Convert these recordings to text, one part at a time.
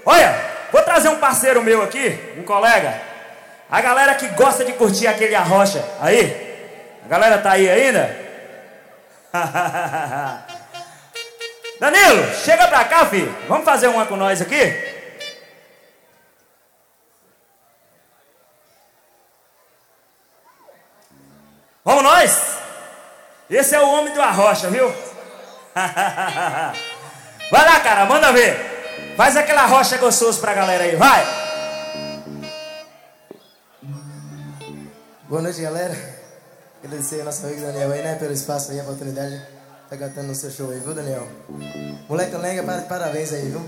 Olha, vou trazer um parceiro meu aqui, um colega. A galera que gosta de curtir aquele arrocha. Aí? A galera tá aí ainda? Danilo, chega pra cá, filho. Vamos fazer uma com nós aqui? Vamos nós? Esse é o homem do arrocha, viu? Vai lá, cara, manda ver. Faz aquela rocha gostosa pra galera aí, vai! Boa noite, galera. Agradecer ao nosso amigo Daniel aí, né, pelo espaço aí, a oportunidade. Tá cantando no seu show aí, viu, Daniel? Moleque lenga, parabéns aí, viu?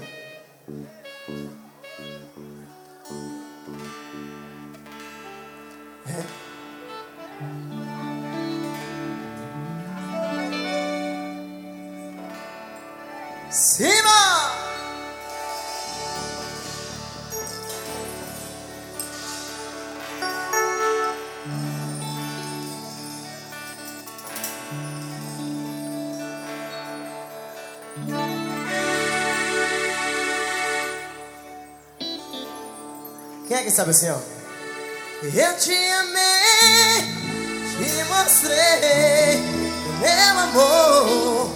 Cima! Quem é que sabe assim, ó? Eu te amei, te mostrei o meu amor.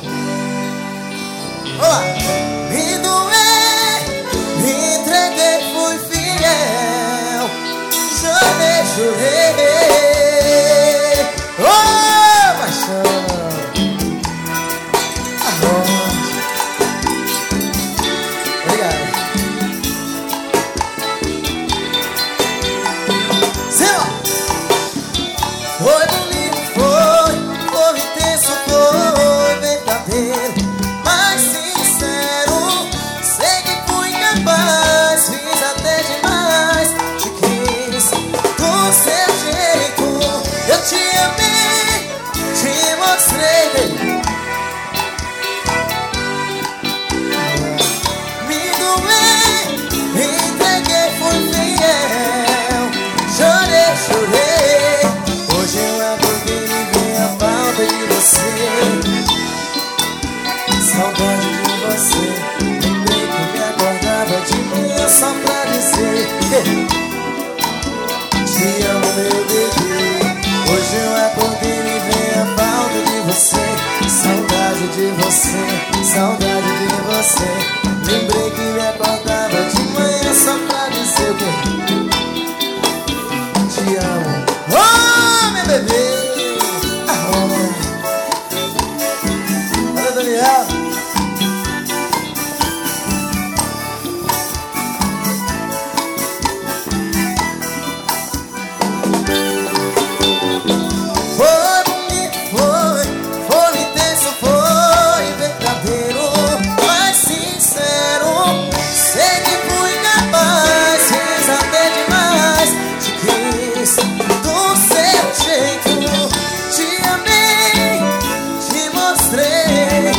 Olá! Me doei, me entreguei, fui fiel, chorei. Oh, paixão! Obrigado. Foi bonito, foi intenso, foi verdadeiro, mas sincero. Sei que fui capaz, fiz até demais. Te quis do seu jeito. Eu te amei, te mostrei. Me doei, me entreguei, fui fiel. Chorei. Hoje eu acordei e vi a falta de você, saudade de você. Lembrei que me acordava de manhã só pra dizer te amo, meu bebê. Hoje eu acordei e vi a falta de você, saudade de você, saudade de você. Lembrei que me acordava de manhã só pra dizer te amo. Oh, meu bebê! Olha, Daniel! Foi bonito, foi intenso, foi verdadeiro, mas sincero. Sei que fui capaz, fiz até demais. Te quis do seu jeito, te amei, te mostrei.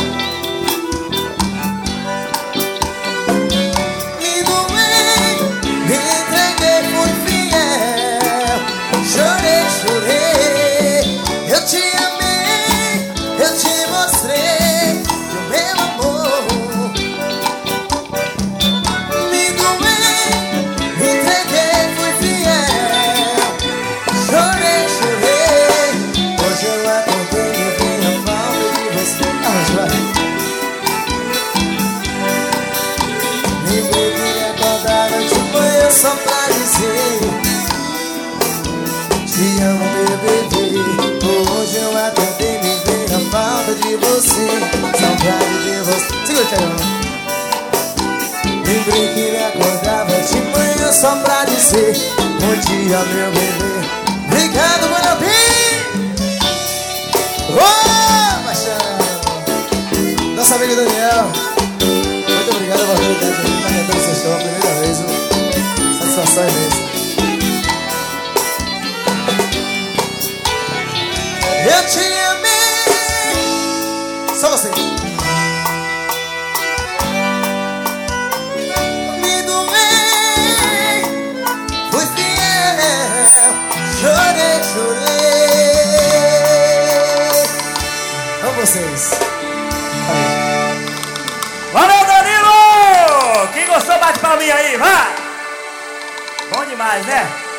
Me doei, me entreguei, fui fiel. Chorei. Eu te amei, eu te mostrei o meu amor. Me doei, me entreguei, fui fiel. Chorei. Hoje eu acordei e vi a falta de você. Lembrei que me acordava de manhã só pra dizer te amo, meu bebê. Hoje eu acordei e vi a falta de você, saudade de você. Segura, Thiagão. Lembrei que me acordava de manhã só pra dizer bom dia, meu bebê. Obrigado, Manapim! Oh, paixão! Nossa amiga Daniel, muito obrigado pela oportunidade de estar cantando seu show a primeira vez. Satisfação imensa. Eu te amei. Só você. Me doei, fui fiel. Chorei. Amo vocês. Valeu, Danilo! Quem gostou, bate palminhas aí, vai! Bom demais, né?